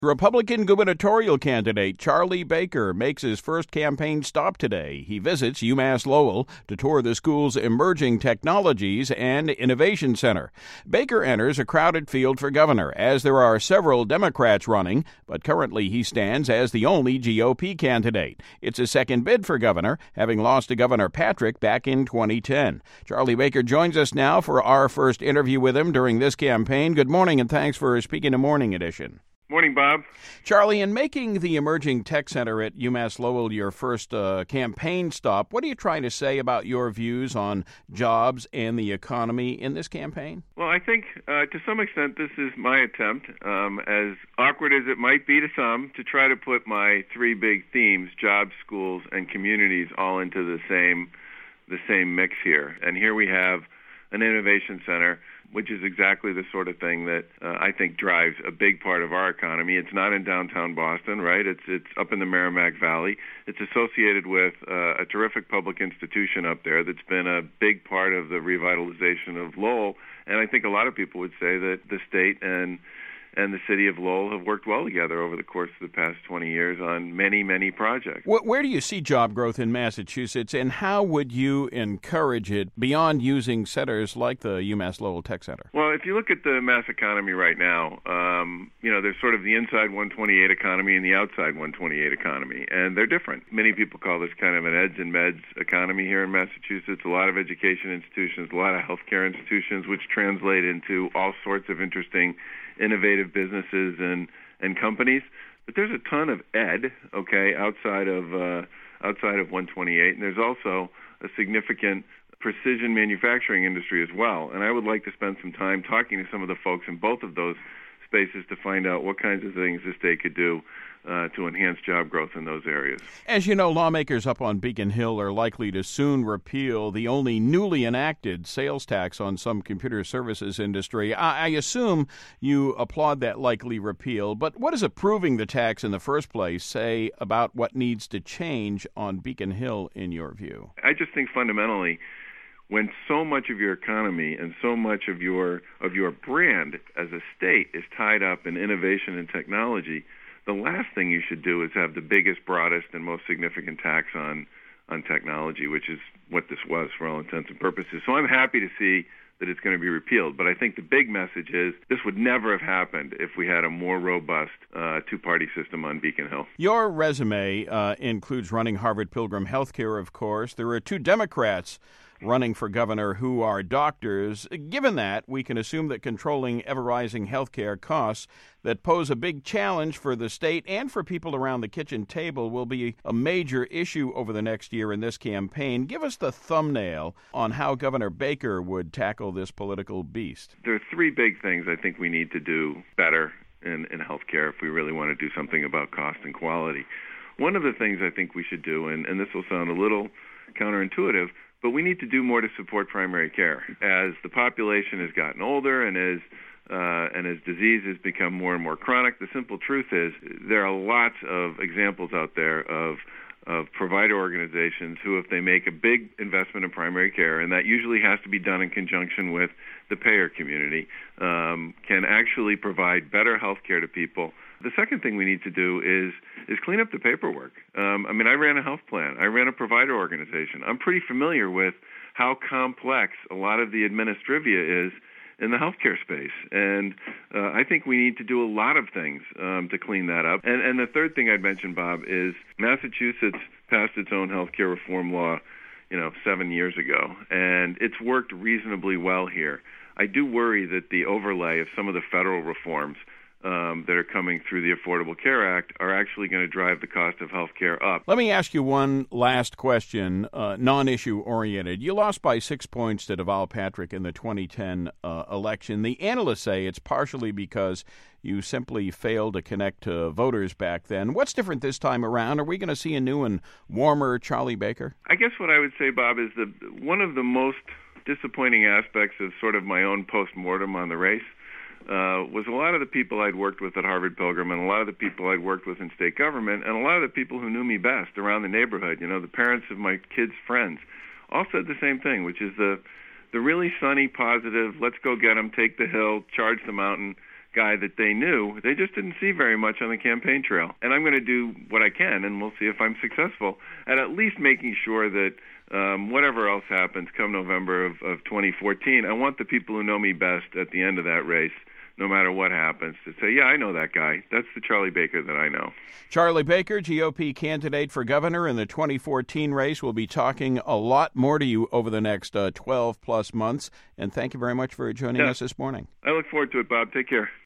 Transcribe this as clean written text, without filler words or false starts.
Republican gubernatorial candidate Charlie Baker makes his first campaign stop today. He visits UMass Lowell to tour the school's Emerging Technologies and Innovation Center. Baker enters a crowded field for governor, as there are several Democrats running, but currently he stands as the only GOP candidate. It's his second bid for governor, having lost to Governor Patrick back in 2010. Charlie Baker joins us now for our first interview with him during this campaign. Good morning, and thanks for speaking to Morning Edition. Morning, Bob. Charlie, in making the Emerging Tech Center at UMass Lowell your first campaign stop, what are you trying to say about your views on jobs and the economy in this campaign? Well, I think to some extent this is my attempt, as awkward as it might be to some, to try to put my three big themes, jobs, schools, and communities, all into the same mix here. And here we have an innovation center, which is exactly the sort of thing that I think drives a big part of our economy. It's not in downtown Boston, right? It's up in the Merrimack Valley. It's associated with a terrific public institution up there that's been a big part of the revitalization of Lowell. And I think a lot of people would say that the state and the city of Lowell have worked well together over the course of the past 20 years on many, many projects. Where do you see job growth in Massachusetts, and how would you encourage it beyond using centers like the UMass Lowell Tech Center? Well, if you look at the mass economy right now, there's sort of the inside 128 economy and the outside 128 economy, and they're different. Many people call this kind of an eds and meds economy here in Massachusetts. A lot of education institutions, a lot of healthcare institutions, which translate into all sorts of interesting innovative businesses and companies, but there's a ton of ed, outside of 128, and there's also a significant precision manufacturing industry as well. And I would like to spend some time talking to some of the folks in both of those spaces to find out what kinds of things the state could do to enhance job growth in those areas. As you know, lawmakers up on Beacon Hill are likely to soon repeal the only newly enacted sales tax on some computer services industry. I assume you applaud that likely repeal, but what does approving the tax in the first place say about what needs to change on Beacon Hill in your view? I just think fundamentally, when so much of your economy and so much of your brand as a state is tied up in innovation and technology, the last thing you should do is have the biggest, broadest, and most significant tax on technology, which is what this was for all intents and purposes. So I'm happy to see that it's going to be repealed. But I think the big message is this would never have happened if we had a more robust two-party system on Beacon Hill. Your resume includes running Harvard-Pilgrim Healthcare, of course. There are two Democrats running for governor who are doctors. Given that, we can assume that controlling ever-rising healthcare costs that pose a big challenge for the state and for people around the kitchen table will be a major issue over the next year in this campaign. Give us the thumbnail on how Governor Baker would tackle this political beast. There are three big things I think we need to do better in healthcare if we really want to do something about cost and quality. One of the things I think we should do, and this will sound a little counterintuitive, but we need to do more to support primary care. As the population has gotten older and as disease has become more and more chronic, the simple truth is there are lots of examples out there of provider organizations who, if they make a big investment in primary care, and that usually has to be done in conjunction with the payer community, can actually provide better health care to people. The second thing we need to do is clean up the paperwork. I ran a health plan. I ran a provider organization. I'm pretty familiar with how complex a lot of the administrivia is in the healthcare space. And I think we need to do a lot of things to clean that up. And the third thing I'd mention, Bob, is Massachusetts passed its own healthcare reform law, 7 years ago, and it's worked reasonably well here. I do worry that the overlay of some of the federal reforms that are coming through the Affordable Care Act are actually going to drive the cost of health care up. Let me ask you one last question, non-issue oriented. You lost by 6 points to Deval Patrick in the 2010 election. The analysts say it's partially because you simply failed to connect to voters back then. What's different this time around? Are we going to see a new and warmer Charlie Baker? I guess what I would say, Bob, is that one of the most disappointing aspects of sort of my own post-mortem on the race was a lot of the people I'd worked with at Harvard-Pilgrim and a lot of the people I'd worked with in state government and a lot of the people who knew me best around the neighborhood, the parents of my kids' friends, all said the same thing, which is the really sunny, positive, let's go get them, take the hill, charge the mountain guy that they knew. They just didn't see very much on the campaign trail. And I'm going to do what I can, and we'll see if I'm successful at least making sure that whatever else happens come November of 2014, I want the people who know me best at the end of that race, no matter what happens, to say, yeah, I know that guy. That's the Charlie Baker that I know. Charlie Baker, GOP candidate for governor in the 2014 race. We'll be talking a lot more to you over the next 12-plus months. And thank you very much for joining us this morning. I look forward to it, Bob. Take care.